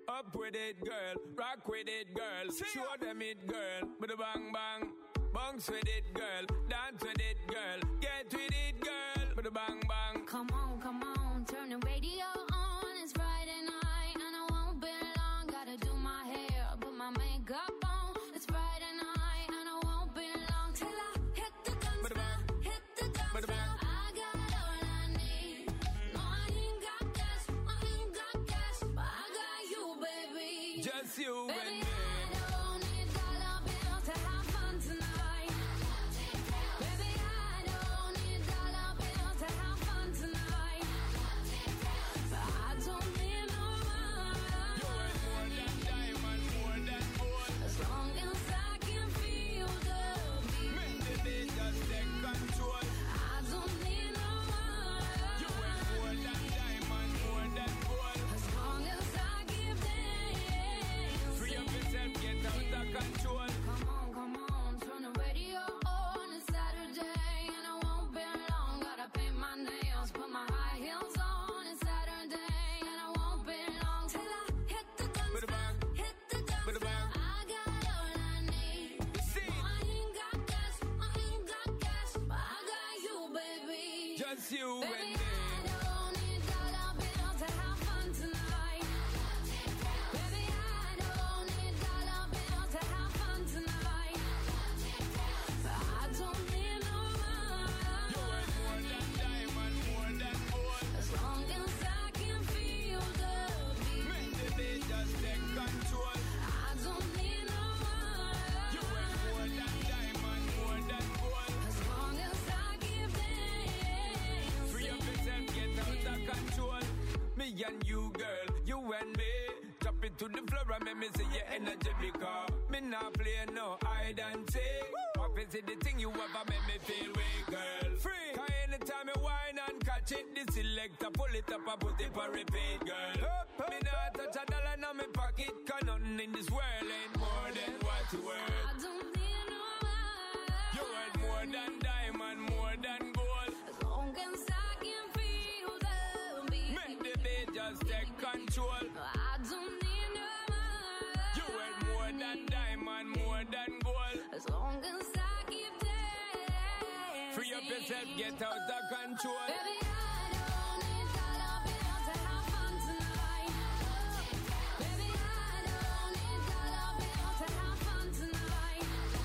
Up with it, girl. Rock with it, girl. Show them it, girl. With a bang bang. Bounce with it, girl. Dance with it, girl. Get with it, girl. With a bang bang. Come on, turn the radio on. It's Friday night and I won't be long. Gotta do my hair, put my makeup on. It's Friday night and I won't be long till I hit the dance floor, hit the dance floor. I got all I need. No, I ain't got cash, but I got you, baby. Just you baby, and me. You baby, and me. I don't need dollar bills to have fun tonight. Baby, I don't need dollar bills to have fun tonight. But I don't need no money. You worth more than diamond, more than gold. As long as I can feel the beat. Make the beat just take control. I don't need no money. You worth more than diamond, more than gold. As long as I give them. Free up yourself, get out of control. Me and you, girl, you and me. Drop it to the floor and make me see your energy because me not play no hide and seek. Obviously the thing you ever make me feel weak, girl. Free. Cause anytime you whine and catch it, the selector pull it up and put it for repeat, girl. Me not touch a dollar in my pocket, cause nothing in this world ain't more than what you worth. I don't need no money. You worth more than diamond, more than gold. As long as I can feel the beat. Make the beat just take control. I don't need no money. You worth more than diamond, more than gold. As long as I keep dancing. Free up yourself, get out of control. Baby, I don't need dollar bills to have fun tonight. Baby, I don't need dollar bills to have fun tonight.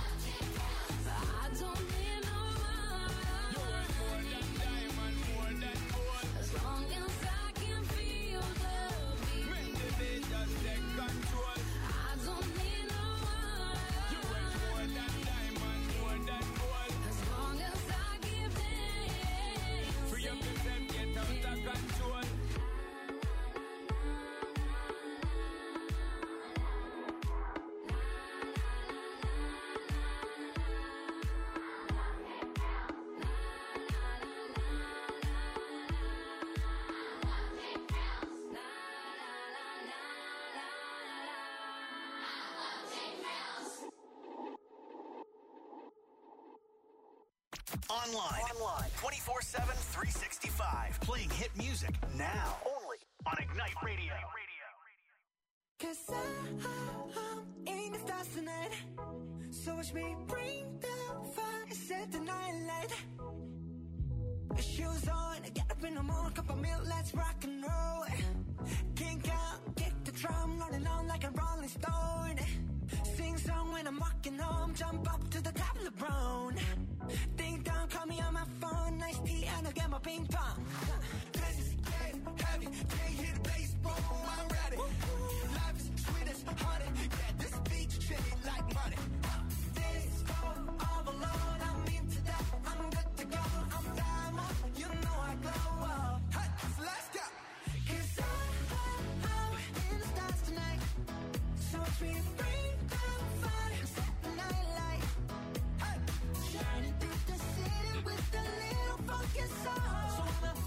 But I don't need no money. You worth more than diamond, more than gold. As long as I can feel the beat. Make the beat just take control. I don't need no money. You worth more than diamond, more than gold. As long as I give them. Free up yourself, get out of control. Online. 24/7, 365. Playing hit music now. Only on Ignite Radio. Cause I'm in the stars tonight. So watch me bring the fire, set the night light. Shoes on, get up in the morning, cup of milk, let's rock and roll. Kink out, kick the drum, rolling on like a rolling stone. Sing song when I'm walking home, jump up to the top of the brown. Ding dong, call me on my phone, nice tea and I'll get my ping pong. This is getting heavy, can't hit the bass, boom, I'm ready. Life is sweet as honey, yeah, this beach chilling like money. This go all alone, I'm into that, I'm good to go, I'm diamond, you know I glow. Hey, so let's go. Cause I'm in the stars tonight, so watch me bring the fire, set the night light. Hey, shining through the city with a little funky soul. So I'ma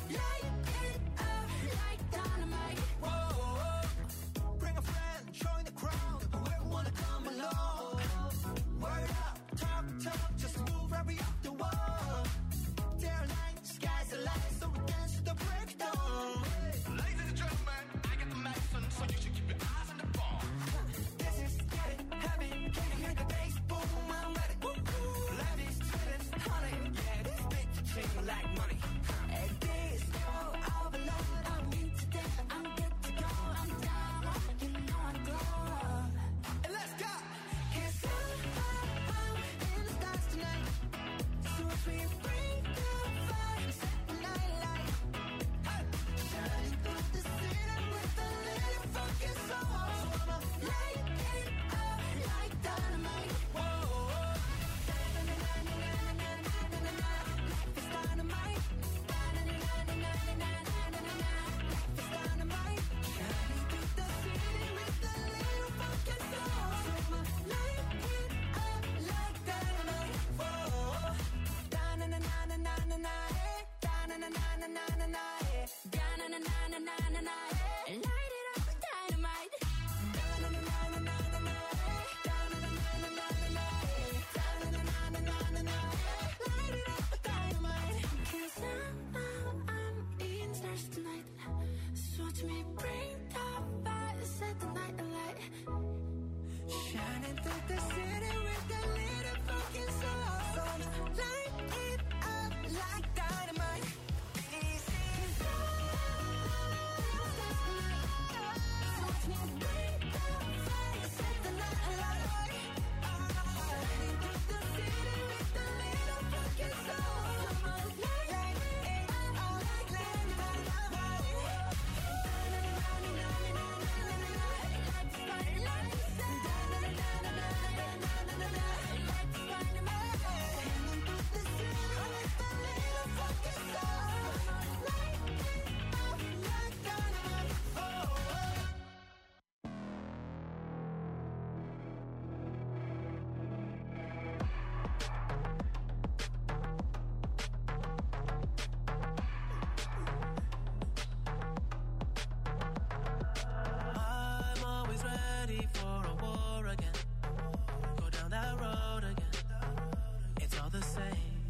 always ready for a war again. Go down that road again. It's all the same.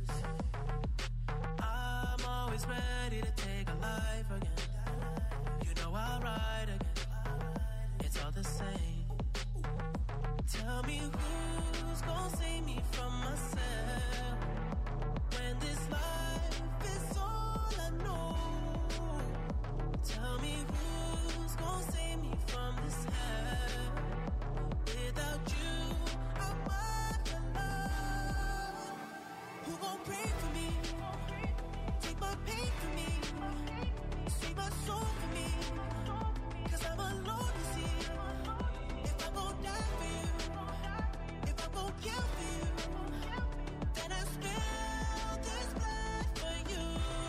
I'm always ready to take a life again. You know I'll ride again. It's all the same. Tell me who's gonna save me from myself when this life is all I know. Tell me who's gonna save me from this hell. Without you, I'm alone. Who gon' pray for me? Take my pain for me. Save my soul for me. 'Cause I'm alone to see. If I'm gon' die for you, if I'm gon' kill for you, then I spill this blood for you.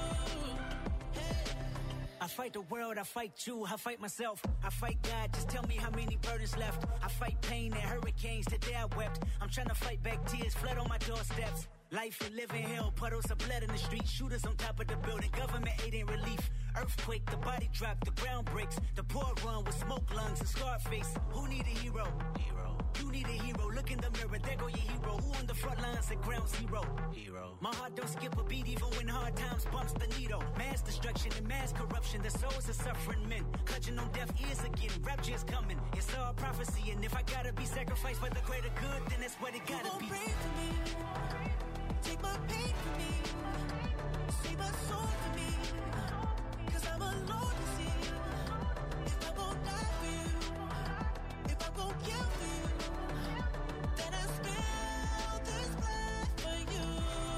I fight the world, I fight you, I fight myself, I fight God, just tell me how many burdens left. I fight pain and hurricanes, today I wept. I'm trying to fight back tears, flood on my doorsteps. Life and living hell, puddles of blood in the street, shooters on top of the building, government aid ain't relief. Earthquake, the body drop, the ground breaks, the poor run with smoke lungs and scar face. Who need a hero? You need a hero, look in the mirror, there go your hero. Who on the front lines at ground zero? My heart don't skip a beat even when hard times bumps the needle. Mass destruction and mass corruption, the souls of suffering men. Clutching on deaf ears again, rapture's coming. It's all prophecy, and if I gotta be sacrificed for the greater good, then that's what it gotta be. Pray for me, take my pain for me, save my soul for me. 'Cause I'm alone to see. If I'm gon' die for you, if I'm gon' kill for you, then I spill this blood for you.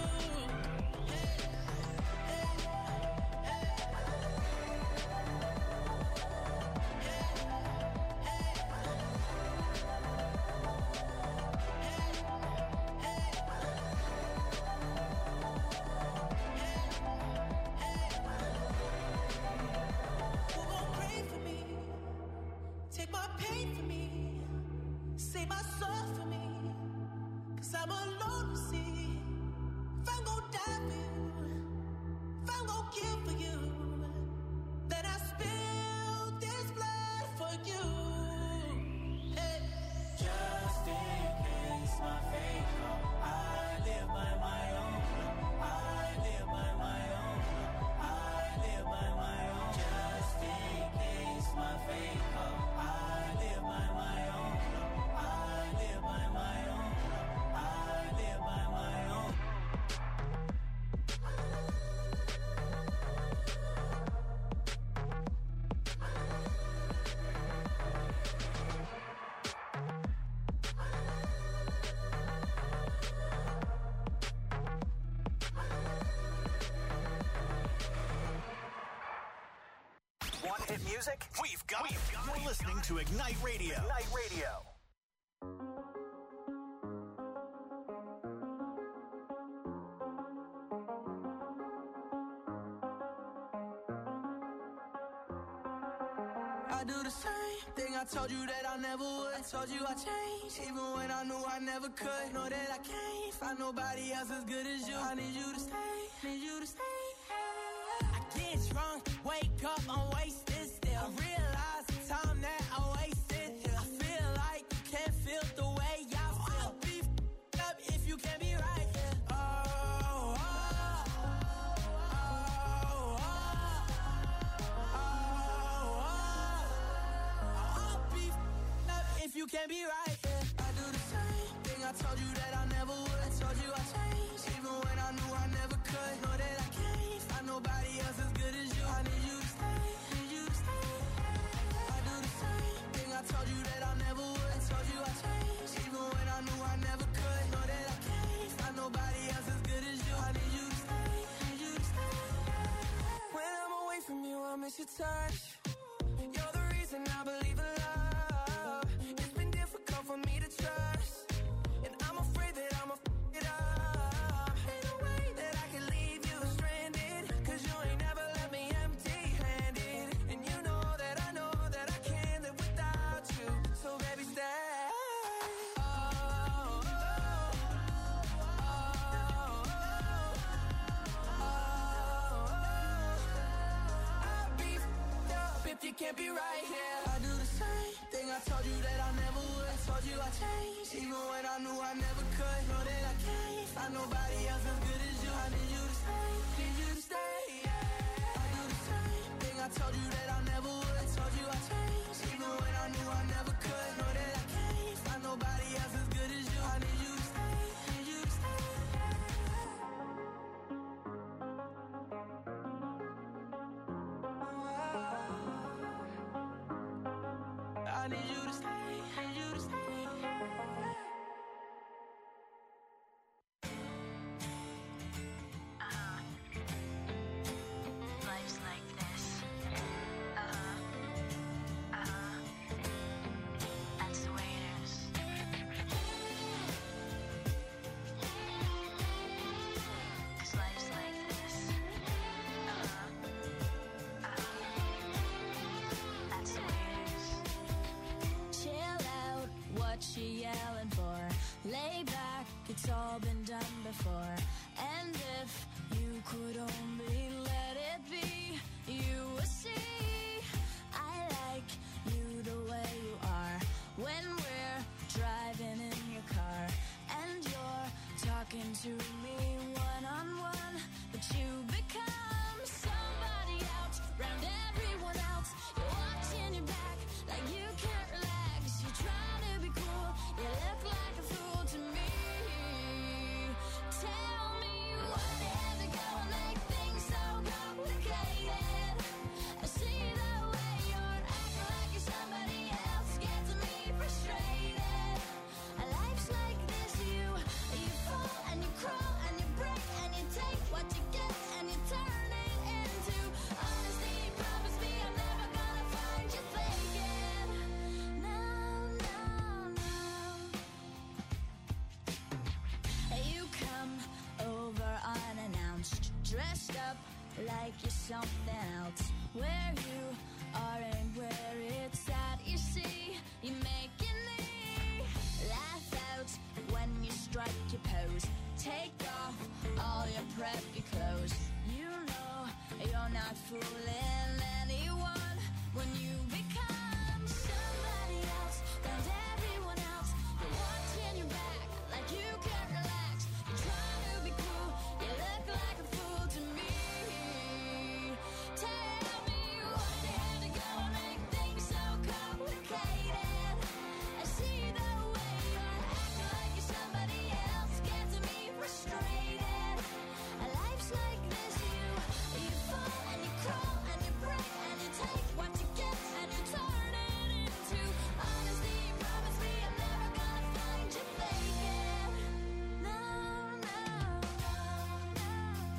Who gon' pray for me? Take my pain for me, save my soul for me. 'Cause I'm alone to see. If I'm gon' die for you, if I'm gon' kill for you, then I spill this blood for you. Hey. Just in case my fate come, I live by my own. I live by my own. I live by my own. Just in case my fate come, I live by my own. I live by my own. I live by my own. Want hit music? We've got it. You're listening to Ignite Radio. Ignite Radio. I do the same thing I told you that I never would. I told you I changed, even when I knew I never could. Know that I can't find nobody else as good as you. I need you to stay, need you to stay. I get drunk, wake up, I'm wasted still. I realize the time that I wasted here. I feel like you can't feel the way I feel. I'll be f***ed up if you can't be right here. If you can't be right, yeah. I do the same thing I told you that I never would. I told you I changed, even when I knew I never could. Know that I can't find nobody else as good as you. I need you to stay, need you to stay. I do the same thing I told you that I never would. I told you I changed, even when I knew I never could. Know that I can't find nobody else as good as you. I need you to stay, need you to stay. When I'm away from you, I miss your touch. You're the reason I believe in love. For me to trust, and I'm afraid that I'ma f*** it up. Ain't no way that I can leave you stranded, 'cause you ain't never left me empty-handed. And you know that I can't live without you. So baby, stay. I'll be f***ed up if you can't be right here. I do the same thing change, even when I knew I never could. Know that I can't find nobody else as good as you. I need you to stay, need you to stay, yeah. I do the same thing I told you that I never would. Told you I changed, even when I knew I never could. Know that I can't find nobody else as good as you. I need you to stay, need you to stay. I need you to stay, need you to stay. Life's like this. That's the way it is. 'Cause life's like this. That's the way it is. Chill out, what you yelling for? Lay back, it's all been done before. And if you could only let it be, you would see I like you the way you are. When we're driving in your car and you're talking to me one-on-one, but you become somebody else, round everyone else. You're watching your back like you can't relax. You're trying to be cool, you look like a fool to me. Tell me what they have to go and make things so complicated. I see the way you're acting like you're somebody else, gets me frustrated. Life's like this, you fall and you crawl and you break and you take what you get and you turn it into honesty. Promise me I'm never gonna find you faking. No, no, no. You come over unannounced, dressed up like you're something else. Where you are and where it's at, you see, you making me laugh out when you strike your pose. Take off all your preppy clothes. You know you're not fooling anyone when you become somebody else, and everyone else. You're watching your back like you can't relax. You're trying to be cool, you look like a fool to me. Tell me what they had to go and make things so complicated. I see the way you're acting like you're somebody else, gets me frustrated. Life's like this, you fall and you crawl and you break and you take what you get and you turn it into honesty. Promise me I'm never gonna find you faking. No, no, no, no,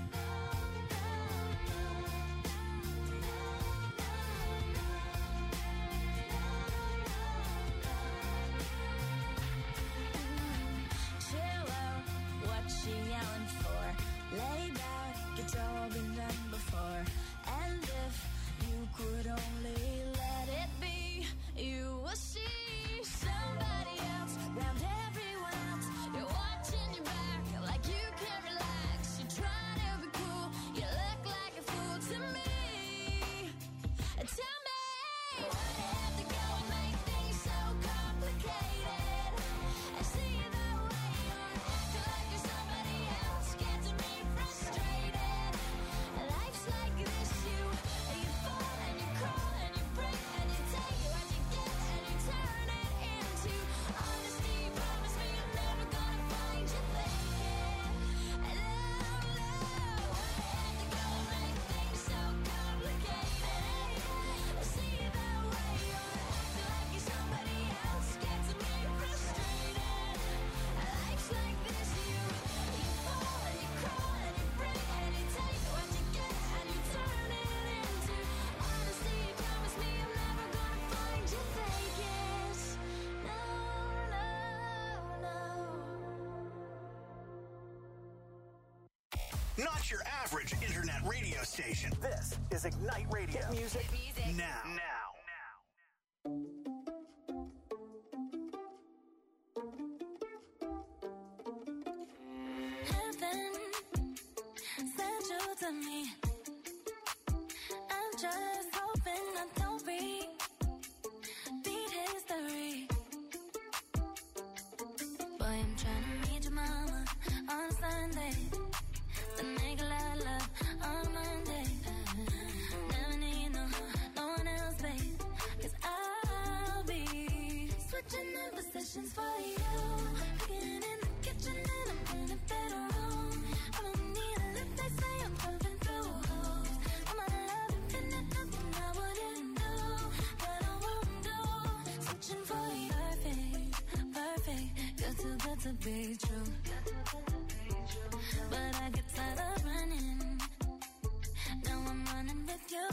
chill out, what you yelling for? Lay back, it's all been done before. And if you could only let it be, you will see somebody else, round everyone else. You're watching your back like you can't relax. You're trying to be cool, you look like a fool to me. Tell me what they have to go and make things so complicated. I see the way you're acting like you're somebody else, gets me frustrated. Life's like this, you fall and you crawl and you break and you take what you get and you turn it into honesty. Promise me I'm never gonna find you faking. No, no, what they had to go and make things so complicated. I see the way you're acting like you're somebody else, gets me frustrated. Life's like this, you fall and you crawl and you break and you take what you get and you turn it into honesty. Promise me I'm never gonna find you faking. No, no, no. Not your average internet radio station. This is Ignite Radio. Music now. Heaven sent you to me. I'm just hoping I don't repeat history. am trying to meet your mama on a Sunday. Then make a lot of love on a Monday. Never need no one else, babe. 'Cause I'll be switching in positions for you. Getting in the kitchen and I'm in the bedroom. I don't need a lift, they say I'm pumping through holes. I'm out of love, infinite, nothing I wouldn't do, but I won't do. Switching for you, perfect, you're too good to be true. But I get tired of running. Now I'm running with you.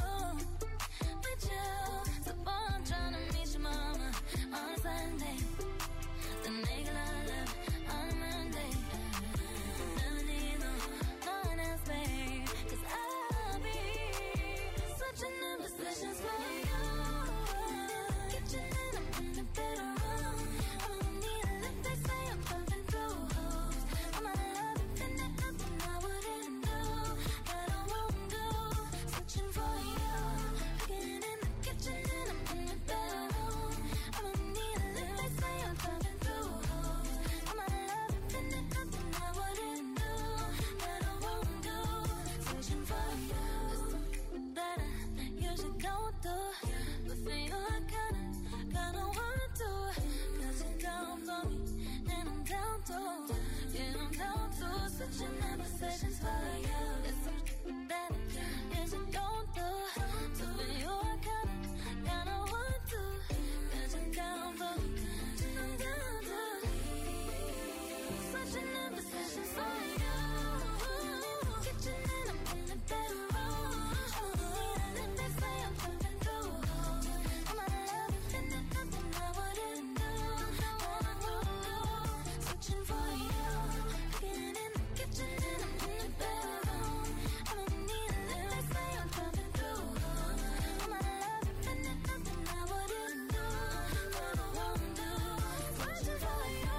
So boy, I'm trying to meet your mama on a Sunday. Then make a lot of love on a Monday. Never need no one else, babe. 'Cause I'll be switching in positions for you. Kitchen and I'm in the bedroom. I don't need a lift, they say I'm pumping through holes. I'm out of love, infinite, nothing I wouldn't do, but I won't do. Switching for you. Getting in the kitchen and I'm in the bedroom. I don't need a lift, they say I'm pumping through holes. I'm out of love, infinite, nothing I wouldn't do, but I won't do. Switching for you. There's something that I usually don't do, but for you I kinda wanna do. 'Cause you're down for me and I'm down too. Yeah, I'm down to switching in positions for you. There's something that I usually don't do, so for you I kinda want to. 'Cause you're down for me and I'm down too. Switching in positions for you. Kitchen and I'm in the bedroom. And they say I'm pumping through holes. I'm out of love, infinite, nothing I wouldn't do, but I won't do. Switching for you. Getting in the kitchen and I'm in the bedroom. I don't need a lift, they say I'm pumping through holes. I'm out of love, infinite, nothing I wouldn't do, but I won't do. Switching for you.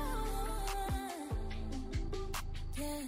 Yeah.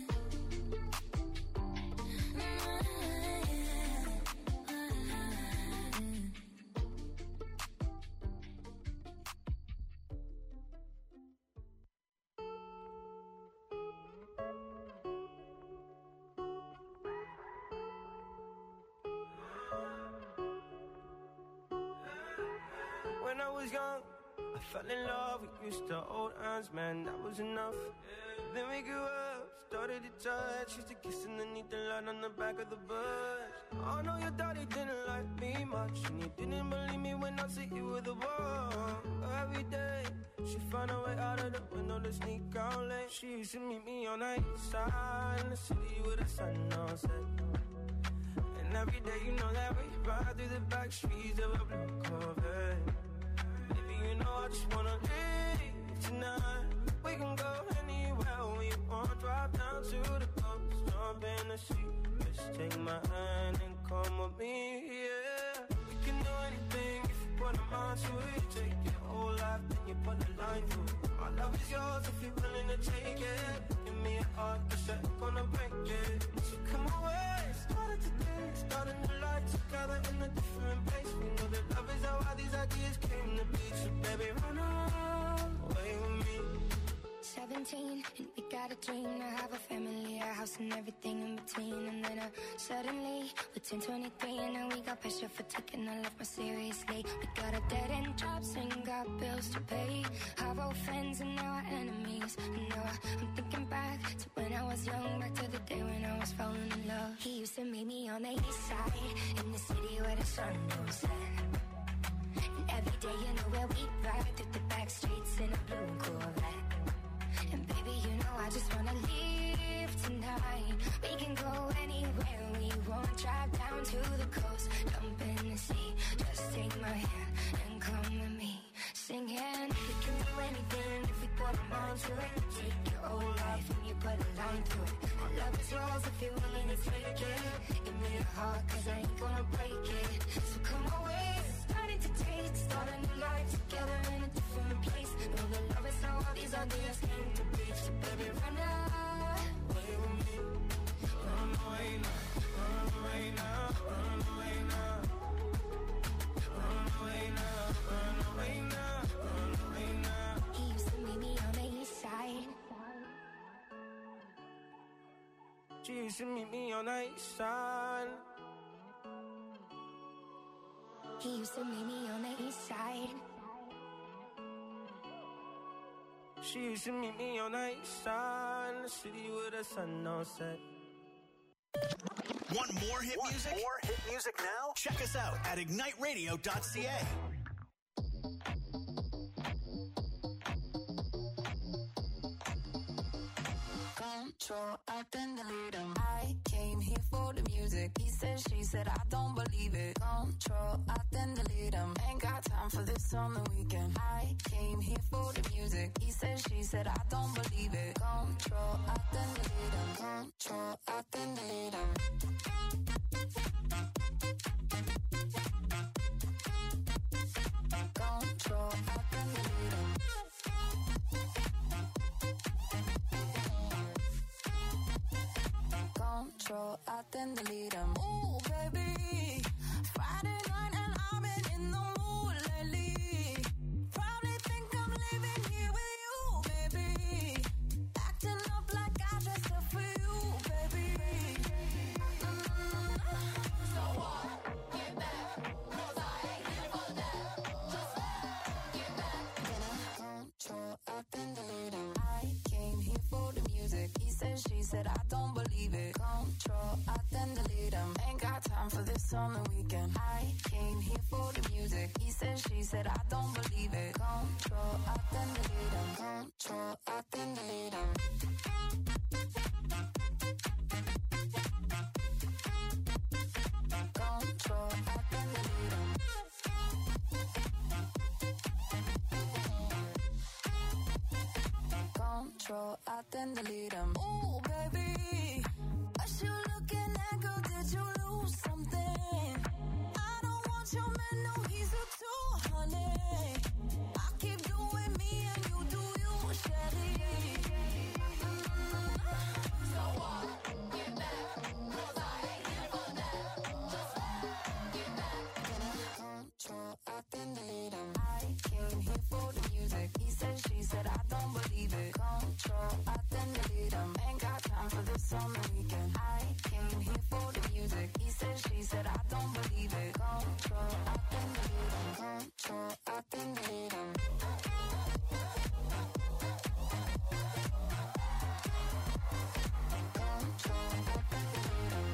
When I was young, I fell in love. We used to hold hands, man, that was enough. Then we grew up, started to touch. Used to kiss underneath the light on the back of the bus. Oh no, your daddy didn't like me much, and he didn't believe me when I said you were the one. Every day, she found a way out of the window to sneak out late. She used to meet me on the east side in the city with the sun on set. And every day, you know that we ride through the back streets of a blue Corvette. Baby, you know I just wanna leave tonight. We can go anywhere we want. Drive down to the coast, jump in the sea. Just take my hand and come with me, yeah. We can do anything if you put a mind to it. Take your whole life, then you put a line through it. My love is yours if you're willing to take it. Give me a heart, 'cause I'm gonna break it. So come away, started today, start a new life together in a different place. We know that love is how all these ideas came to be. So baby, run away with me. 17, and we got a dream to have a family, a house and everything in between. And then suddenly, we're 10, 23, and now we got pressure for taking our life more seriously. We got a dead end jobs and got bills to pay. Our old friends and now our enemies. And now I'm thinking back to when I was young, back to the day when I was falling in love. He used to meet me on the east side, in the city where the sun don't set. And every day, you know where we ride through the back streets in a blue Corvette. And baby, you know I just wanna leave tonight. We can go anywhere we want. Drive down to the coast, jump in the sea. Just take my hand and come with me, singing. We can do anything if we put our mind to it. Take your whole life and you put a line through it. My love is yours if you're willing to take it. Give me a heart, 'cause I ain't gonna break it. So come away, starting to taste. Start a new life together in a different place. Know that love is how all these ideas came to be. So baby, run away with me. Run away now, run away now, run away now. Run away now, run away now, run away now. He used to meet me on the east side, used to meet me on the east side. He used to meet me on the east side. She used to meet me on the east side, in the city with the sun on set. Want more hit music? More hit music now? Check us out at igniteradio.ca. Control, I then delete him. I came here for the music. He said, she said, I don't believe it. Control, I then delete him. Ain't got time for this on the weekend. I came here for the music. He said, she said, I don't believe it. Control, I then delete him. Control, I then delete him. Control, I then delete him. Control, I then delete him. Ooh, baby, Friday night and I've been in the mood lately. Probably think I'm living here with you, baby. Acting up like I dressed up for you, baby. So what? Get back, 'cause I ain't here for that. Just get back. Control, I then delete him. I came here for the music. He said, she said, I don't believe it. Control, I then delete him. Ain't got time for this on the weekend. I came here for the music. He said, she said, I don't believe it. Control, I then delete him. Control, I then delete him. Control, I then delete him. Control, I then delete him. Ooh, baby, what you looking at, girl? Did you lose something? I don't want your man, no, he's a 200. I keep doing me and you do you, Shelly. So what? Get back, 'cause I ain't here for that. Just get back. Control, I then delete him. I came here for the music. He said, she said, I don't believe it. Control, I then delete him. Ain't got time for this on the weekend. I came here for the music. He said, she said, I don't believe it. Control, I then delete him. Control, I then delete him. Control, I then delete him.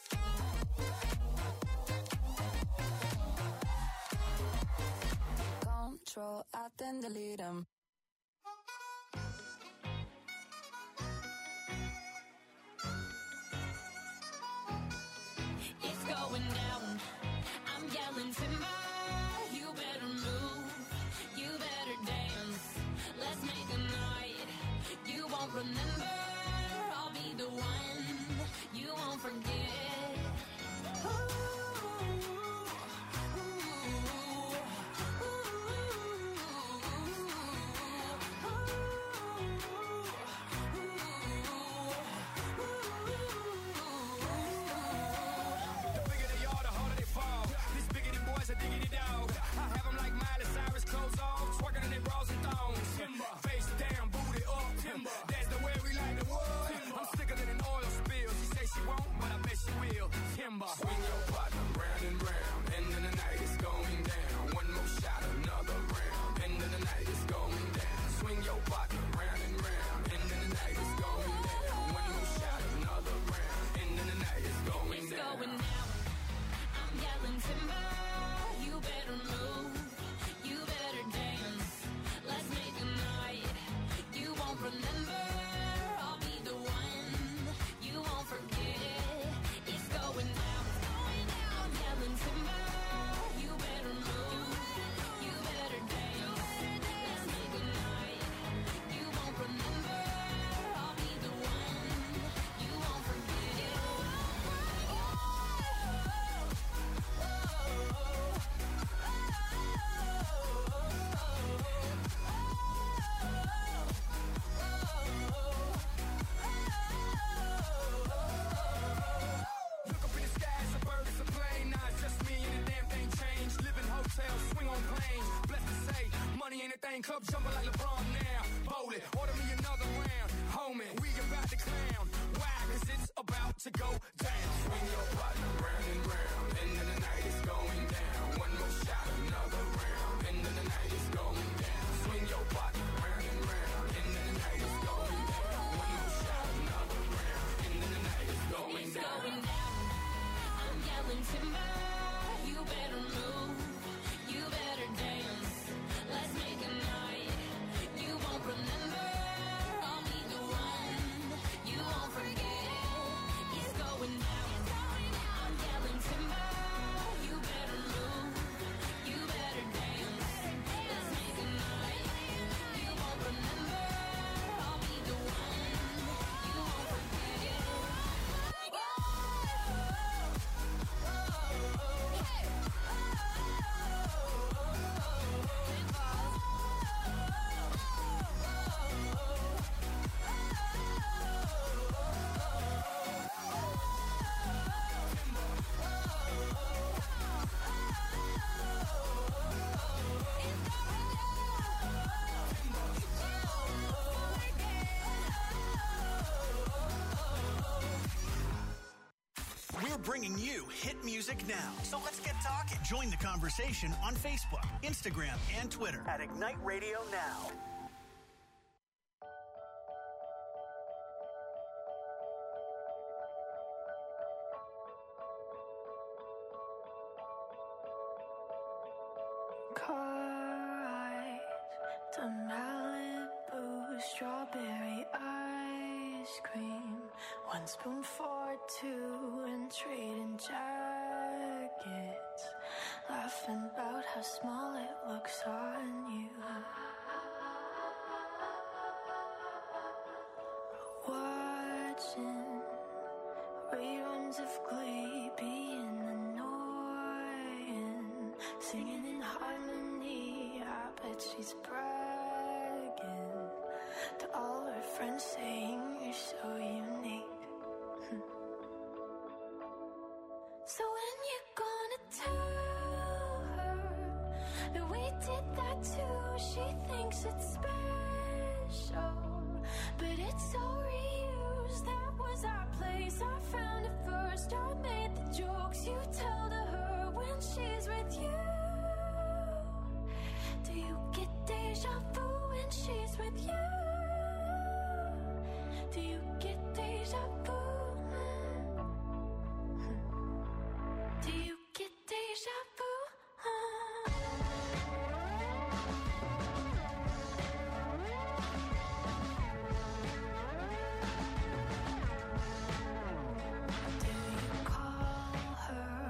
Control, I then delete him. It's going down. I'm yelling timber. You better move. You better dance. Let's make a night you won't remember. I'll be the one you won't forget. Ooh, ooh, ooh, The bigger they are, the harder they fall. This biggity boy's a diggity dog. I have them like Miley Cyrus, clothes off, twerking in their bras and thongs. Timber. Face down, booty up. Timber. That's the way we like to that thing club jumping like LeBron now. Bowl it, order me another round. Homie, we about to clown. Why? Cause it's about to go down. Swing your partner round and round. End of the night is going down. One more shot, another round. End of the night is going down. Swing your partner round and round. End of the night is going down. One more shot, another round. End of the night is going down. It's going down. I'm yelling timber. You better move. You better dance. Let's make a night you won't remember. I'll be the one you won't forget. It's going down. I'm yelling timber. You better move. You better dance. Let's make a night you won't remember. I'll be the one you won't forget. We're bringing you hit music now. So let's get talking. Join the conversation on Facebook, Instagram, and Twitter at Ignite Radio Now. Car ride to Malibu, strawberry ice cream. 1 spoon for 2 and trading jackets. Laughing about how small it looks on you. Watching reruns of Glee, being annoying. Singing in harmony, I bet she's bragging to all her friends, saying you're so unique. So when you gonna tell her that we did that too? She thinks it's special, but it's so reused. That was our place, I found it first. I made the jokes you tell to her when she's with you. Do you get deja vu when she's with you? Do you get deja vu? Do you get deja vu? Do you call her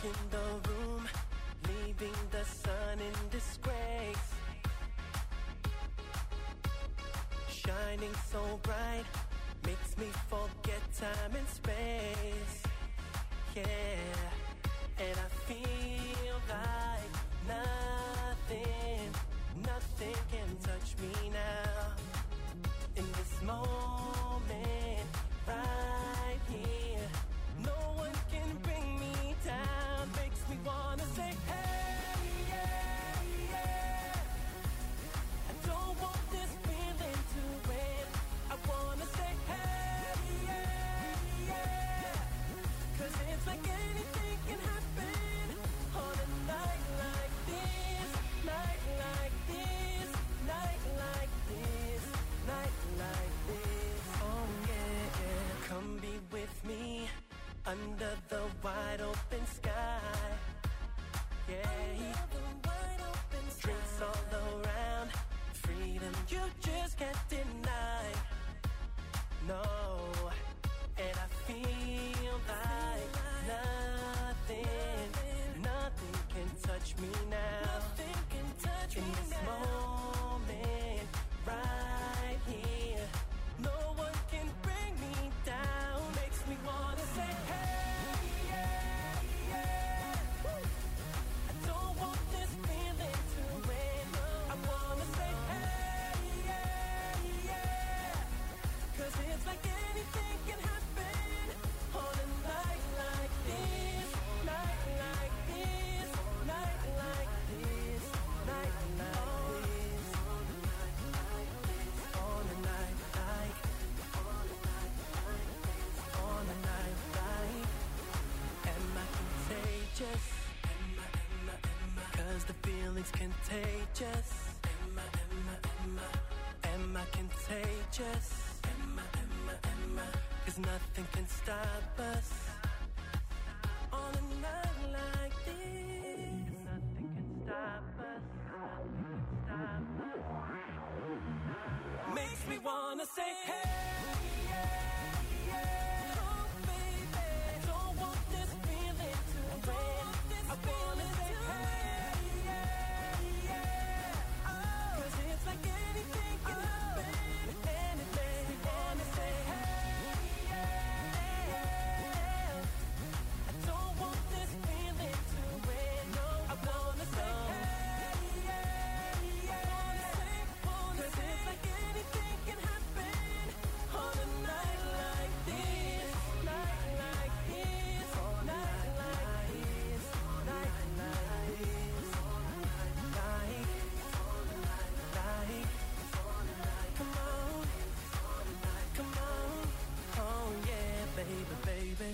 in the room, leaving the sun in disgrace. Shining so bright, makes me forget time and space. Yeah, and I feel like nothing can touch me now. In this moment, right here, no one can bring me down. Makes me wanna say, hey, yeah, yeah. I don't want this feeling to end. I wanna say, hey, yeah, yeah. 'Cause it's like anything can happen on a night like this, night like this, night like this, night like this. Oh yeah, yeah. Come be with me under the wide open sky. Yeah, drinks all around, freedom you just can't deny. No, and I feel like nothing can touch me now. Nothing can touch me in this moment, right here. No one can bring me down. Makes me wanna say, hey, yeah, yeah. Woo. I don't want this feeling to end. I wanna say, hey, yeah, yeah. 'Cause it's like anything can happen on a night like this, night like this, night like this, night like this, on a night like, on a night like. Am I contagious? Cause the feeling's contagious. Am I contagious? Cause nothing can stop us on a night like this. Nothing can stop us. Makes me wanna say, hey, yeah, yeah. Oh, baby, I don't want this feeling to end. I wanna say, hey, yeah, yeah. Oh, 'cause it's like anything can happen. And it makes me wanna say, hey, yeah. I don't want this feeling to end. No, I wanna say, hey, yeah, yeah. 'Cause it's like anything can happen on a night like this, night like this, night like this, night like this, like, come on, come on, oh yeah, baby, baby.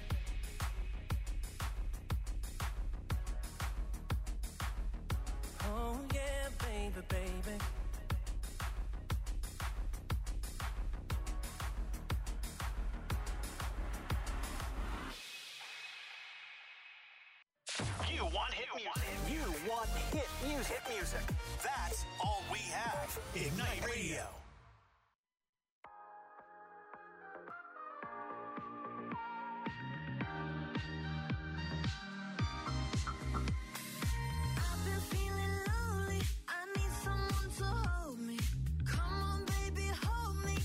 Oh yeah, baby, baby. You want hit music. You want hit music. Hit music. That's all we have. Ignite Radio. I've been feeling lonely. I need someone to hold me. Come on, baby, hold me.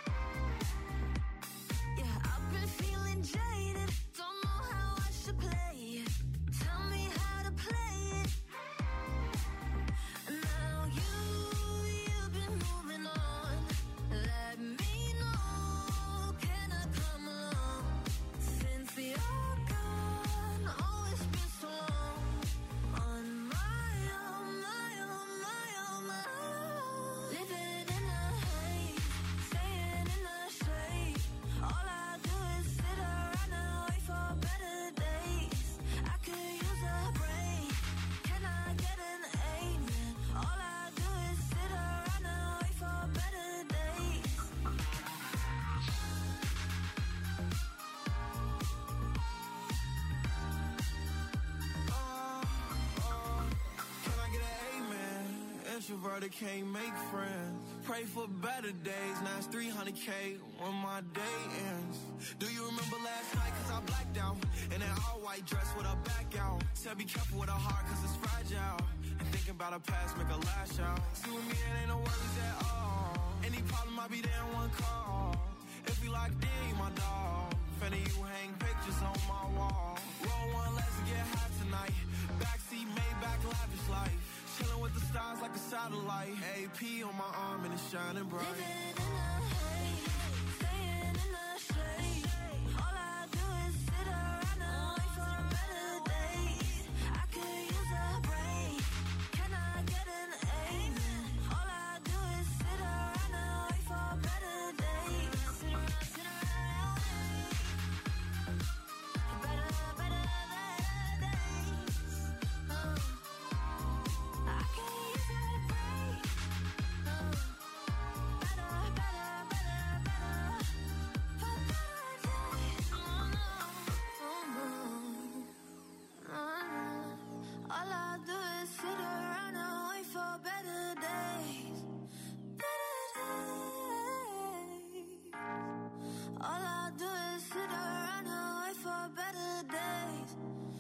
Yeah, I've been feeling jaded. Don't know how I should play it. Tell me how to play it. Now you've been moving on. Extroverted can't make friends. Pray for better days. Now it's 300K when my day ends. Do you remember last night? Cause I blacked out. In an all-white dress with a back out. Said be careful with her heart cause it's fragile. And thinking about her past make her lash out. See with me it ain't no worries at all. Any problem I'll be there in one call. If we locked in, you my dog. Fan of you hang pictures on my wall. Roll one, let's get high tonight. Backseat, Maybach, lavish life. Chilling with the stars like a satellite. AP on my arm and it's shining bright. Living in the haze, staying in the shade. All I do is sit around and wait for better days. I could use a break. Can I get an amen? All I do is sit around and wait for better days. Sit around, better days. I can use a break. Better for better days. All I do is sit around and wait for better days. Better days. All I do is sit around and wait for better days.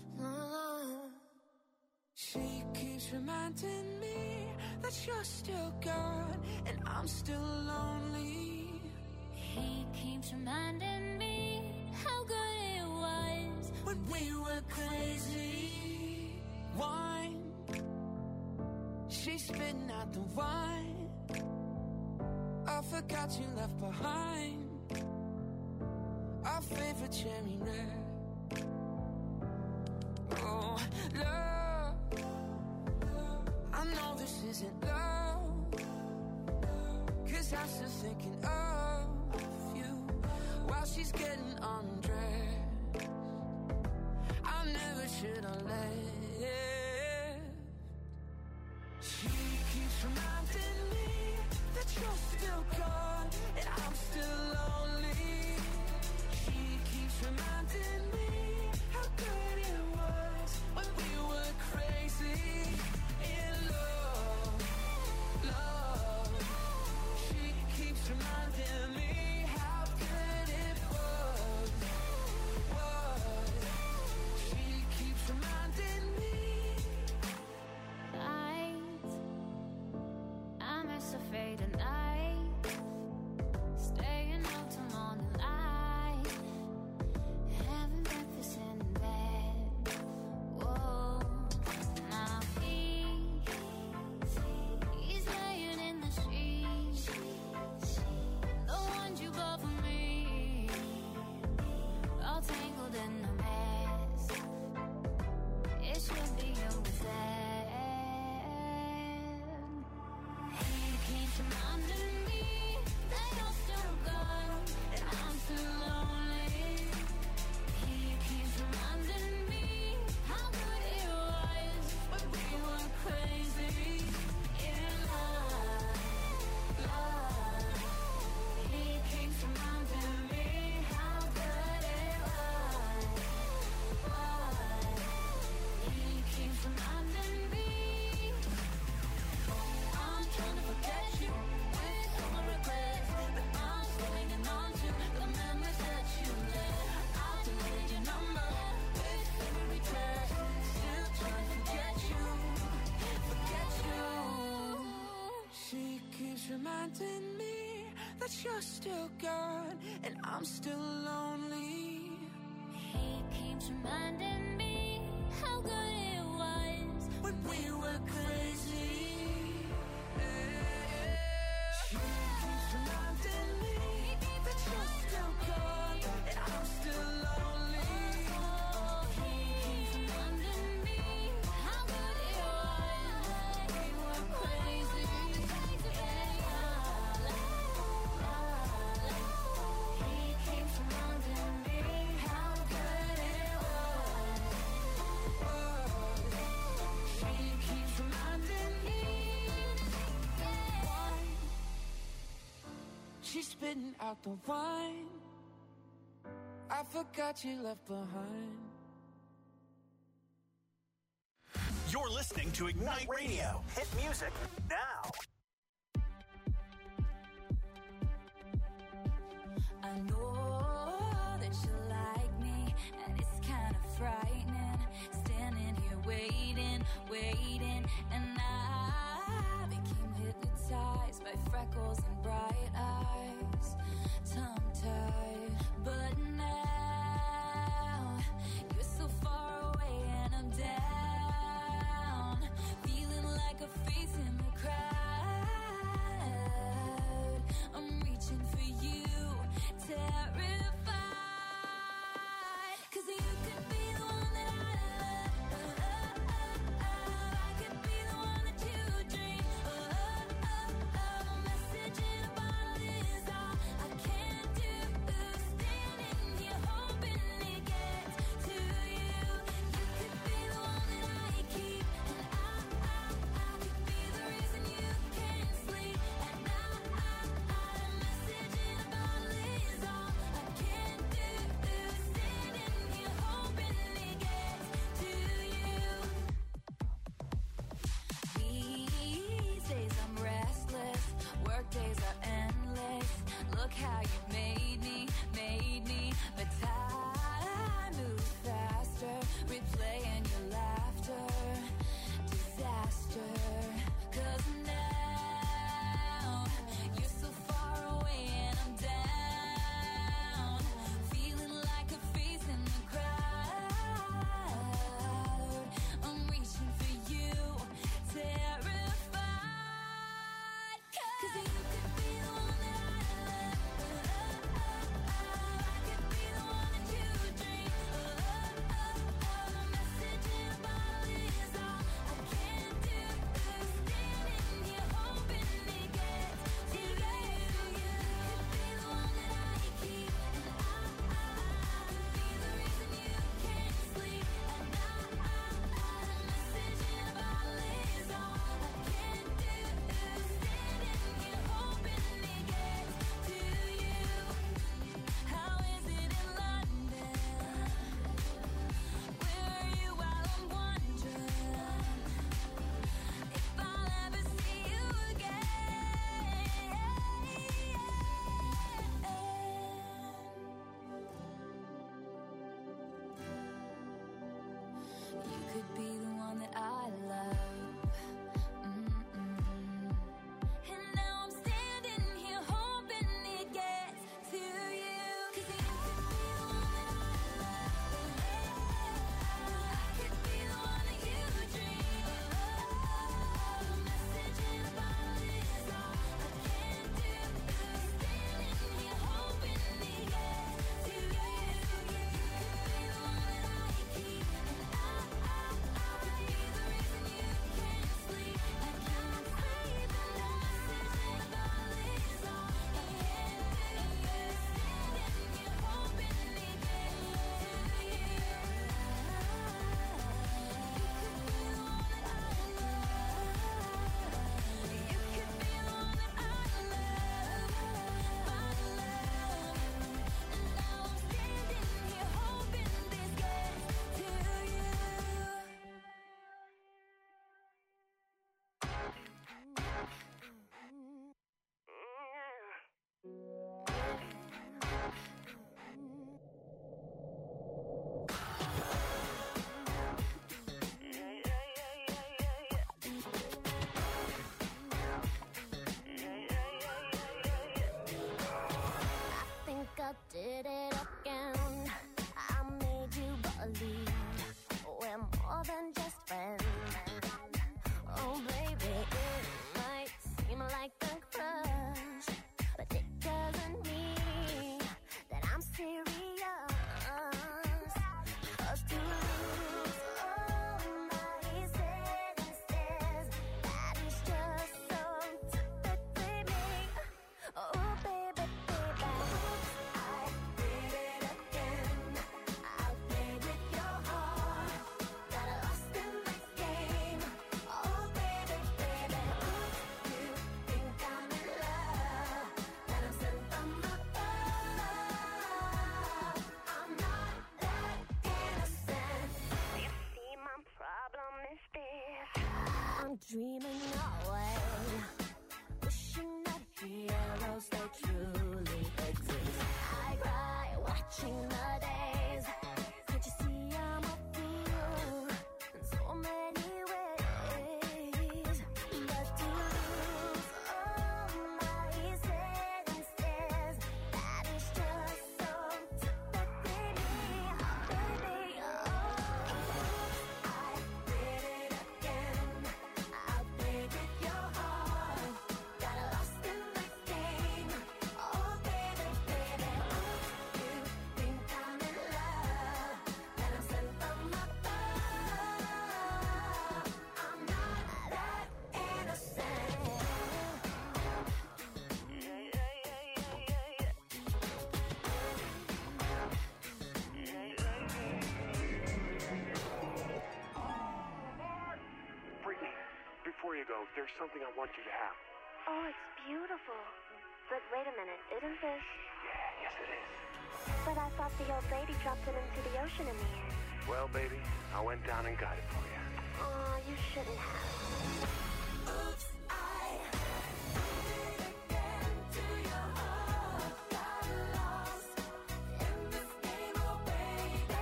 She keeps reminding me that you're still gone and I'm still lonely. He keeps reminding me how good it was when we were crazy. Wine, she's spitting out the wine. I forgot you left behind our favorite cherry red. Oh, love, I know this isn't love, cause I'm still thinking of you while she's getting undressed. I never should have left. She keeps reminding me that you're still gone and I'm still lonely. She keeps reminding me how good it was when we were crazy in love, love. She keeps reminding me how good it was. She keeps reminding me. I'm as afraid of night, staying out till morning light, having breakfast in bed. Whoa, now he's laying in the sheets, the ones you bought for me, all tangled in a mess. It should be over there. He keeps reminding me that you're still gone and I'm still lonely. He keeps reminding me how good it was when we were crazy in love, love. He keeps reminding me how good it was. He keeps reminding me. I'm trying to forget you with all my regrets, but I'm still hanging on to the memories that you left. I'll delete your number with every text, still trying to forget you, forget you. She keeps reminding me that you're still gone and I'm still lonely. He keeps reminding me how good it was when we were crazy. She keeps reminding me that you're still gone and I'm still lonely. He keeps reminding me how good it was when we were crazy. He keeps reminding me how good it was. She keeps reminding me. She's spitting out the wine. I forgot you left behind. You're listening to Ignite Radio. Hit music now. I know that you like me, and it's kind of frightening. Standing here waiting, and I became hypnotized by freckles and bright eyes, tongue-tied. But now you're so far away, and I'm down, feeling like a face in the crowd. I'm reaching for you, terrified, 'cause you could be the one that I love. I could be the one that you dream. Message in a bottle. know, there's something I want you to have. Oh, it's beautiful. But wait a minute, isn't this? Yeah, yes it is. But I thought the old lady dropped it into the ocean in the air. Well, baby, I went down and got it for you. Oh, you shouldn't have. Oops, I did it again to your heart. Got lost in this game, oh baby.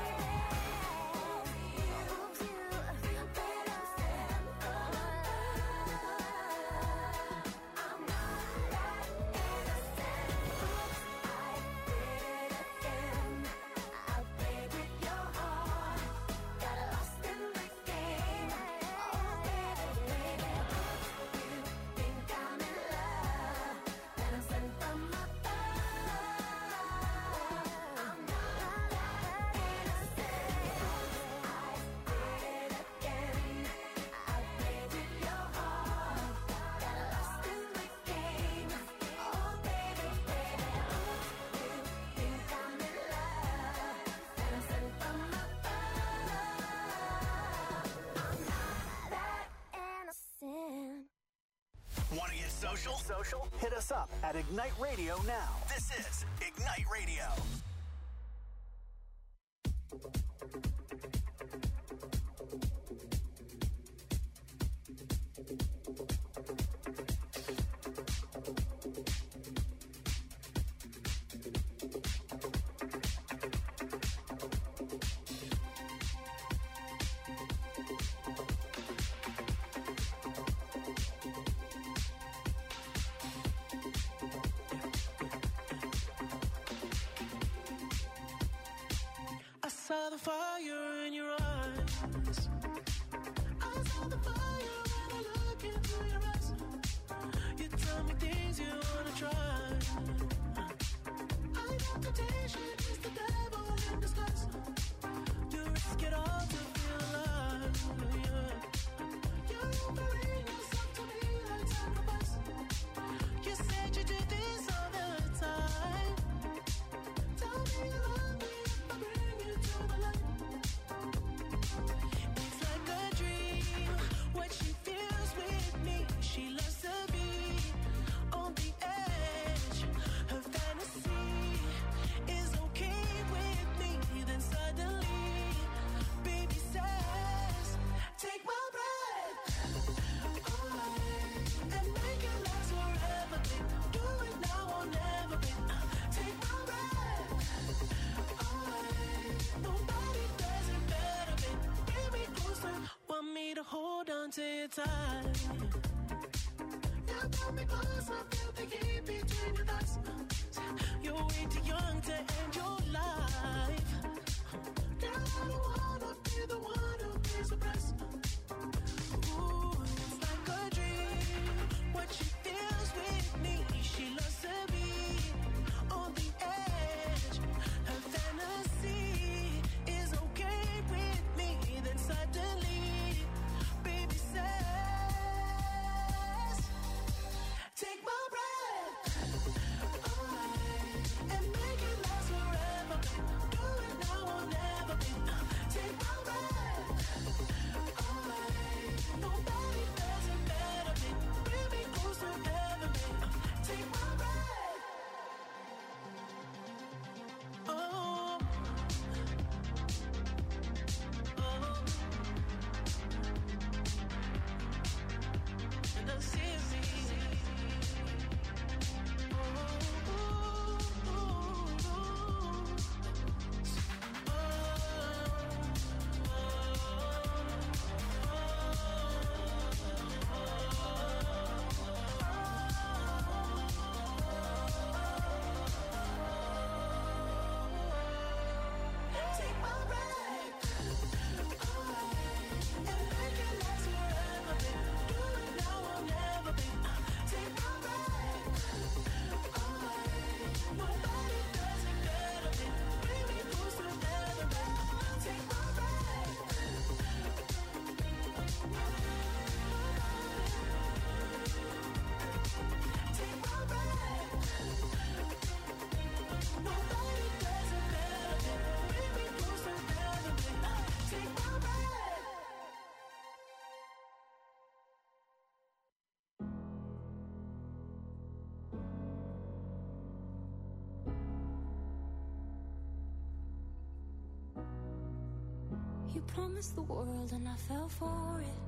Oops, you better stand up. I'm not that innocent. Oops, I did it again. I played with your heart. Got lost in the game. Oh baby, baby. You think I'm in love, then I'm sent from above. I'm not that innocent. I did it again. I played with your heart. Got lost in the game. Oh baby, baby. You think I'm in love, then I'm sent from above. I'm not that innocent. Want to get social? Hit us up at Ignite Radio now. This is Ignite Radio. I saw the fire in your eyes. I saw the fire when I look into your eyes. You tell me things you wanna try. I know temptation is the devil in disguise. You risk it all to feel alive. Yeah. You're offering yourself to me like sacrifice. You said you do this all the time. Tell me you love me if I bring you to the light. It's like a dream, what she feels with me. She loves to be on the edge. Her fantasy is okay with me. Then suddenly, baby says, take my breath away and make it last forever, babe. Do it now or never, babe. Take my breath away. Nobody does it better, babe. Bring me closer, want me to hold on to you tight. You pull me closer, feel the heat between your thighs. You're way too young to end your life. Girl, I don't wanna be the one who pays the price. Ooh, it's like a dream, what she feels with me. She loves to be on the edge. Her fantasy is okay with me. Then suddenly, baby says, promised the world and I fell for it.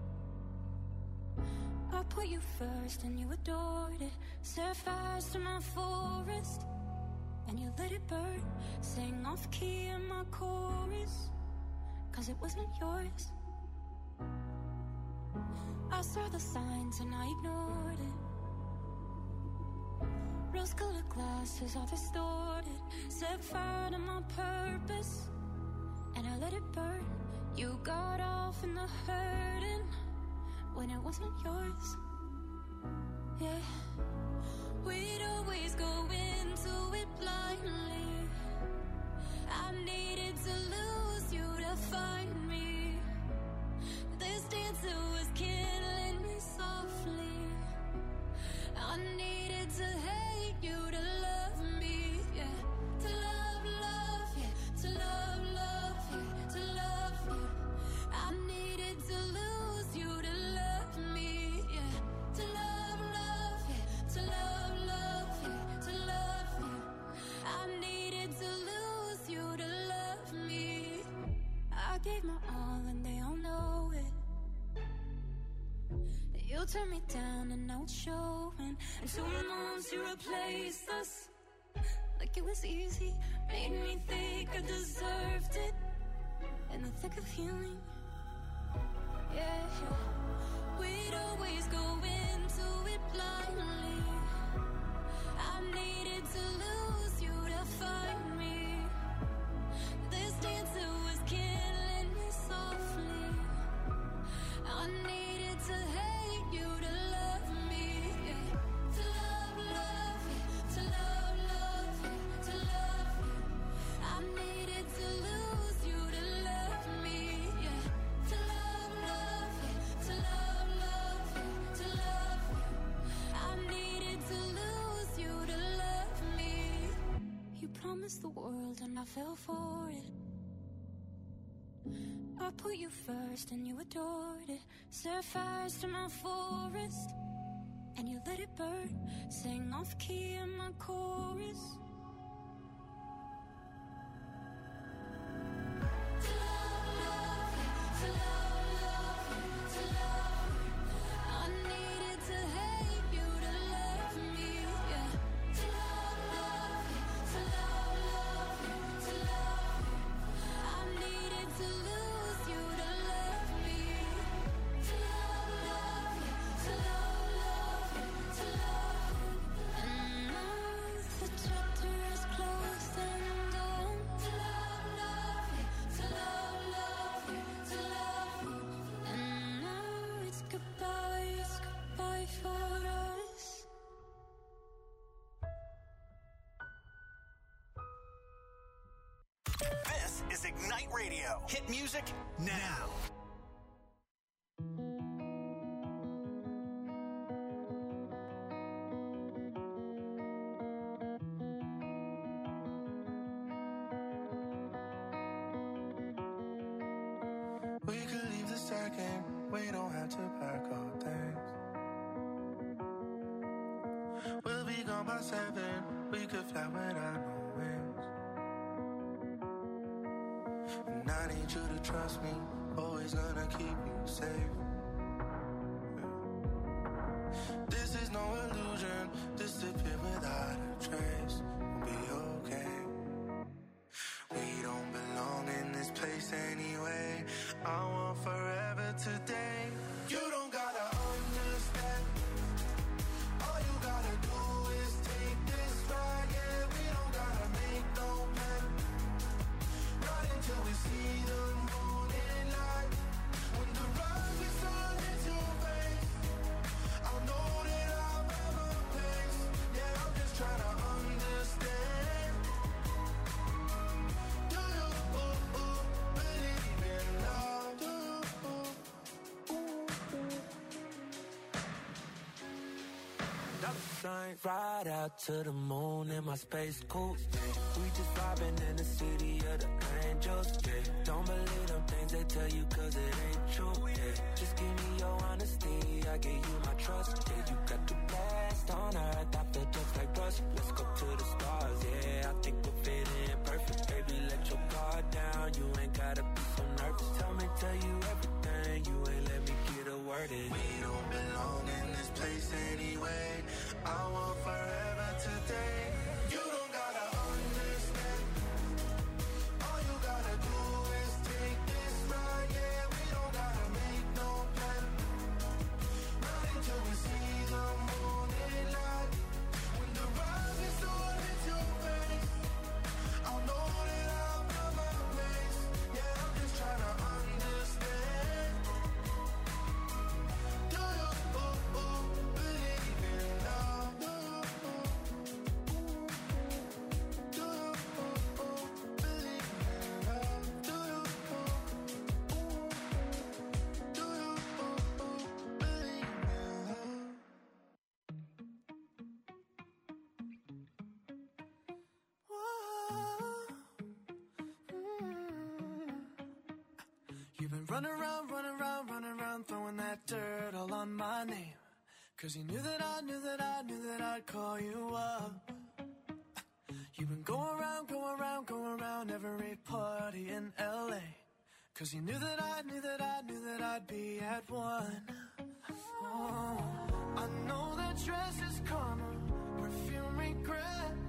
I put you first and you adored it. Set fires to my forest and you let it burn. Sang off key in my chorus, cause it wasn't yours. I saw the signs and I ignored it. Rose-colored glasses are distorted. Set fire to my purpose and I let it burn. You got off in the hurting when it wasn't yours. Yeah, we'd always go into it blindly. I needed to lose you to find me. This dancer was killing me softly. I needed to hate you to love me, yeah. To love, yeah. To love, yeah. To love you. I needed to lose you to love me, yeah. To love, yeah. To love, yeah. To love you. I needed to lose you to love me. I gave my all and they all know it. You turned me down and now it's showing. And 2 months you replaced us like it was easy. Made me think I deserved it in the thick of healing. Yeah, we'd always go into it blindly. I needed to lose you to find me. This dancer was killing me softly. I needed to hate you to love me, yeah. To love, yeah. To love, yeah. To love you. I needed to lose you to love me, yeah. To love, yeah. To love, yeah. To love you. I needed to lose you to love me. You promised the world and I fell for it. I put you first and you adored it. Set fires to my forest and you let it burn. Sang off key in my chorus. To love, to love, to love. I needed to hate you to love me, yeah. To love, to love, to love. I needed to lose you to love me. To love, to love, to love. And now the chapter is closed and done. To love, to love, to love. And now it's goodbye for us. This is Ignite Radio. Hit music now. We could leave the second. We don't have to pack our things. We'll be gone by 7. We could fly without no wings. And I need you to trust me. Always gonna keep you safe. This is no illusion. Disappear without a trace. We'll be okay. We don't belong in this place anyway. I want forever today. You don't gotta understand. All you gotta do is take this ride. Yeah, we don't gotta make no plan. Right until we see the morning light. When the rising sun hits your face, I'll know that I've ever placed. Yeah, I'm just trying to understand. Do you believe in love? Do Ride out to the moon in my space coupe. We just vibing in the city of the angels. Yeah. Don't believe them things they tell you cause it ain't true. Yeah. Just give me your honesty, I give you my trust. Yeah, you got the best on earth, I feel just like rust. Let's go to the stars, yeah, I think we're fitting perfect. Baby, let your guard down, you ain't gotta be so nervous. Run around, throwing that dirt all on my name. 'Cause you knew that I'd call you up. You've been going around every party in LA. 'Cause you knew that I'd be at one. Oh, I know that dress is karma, perfume regret.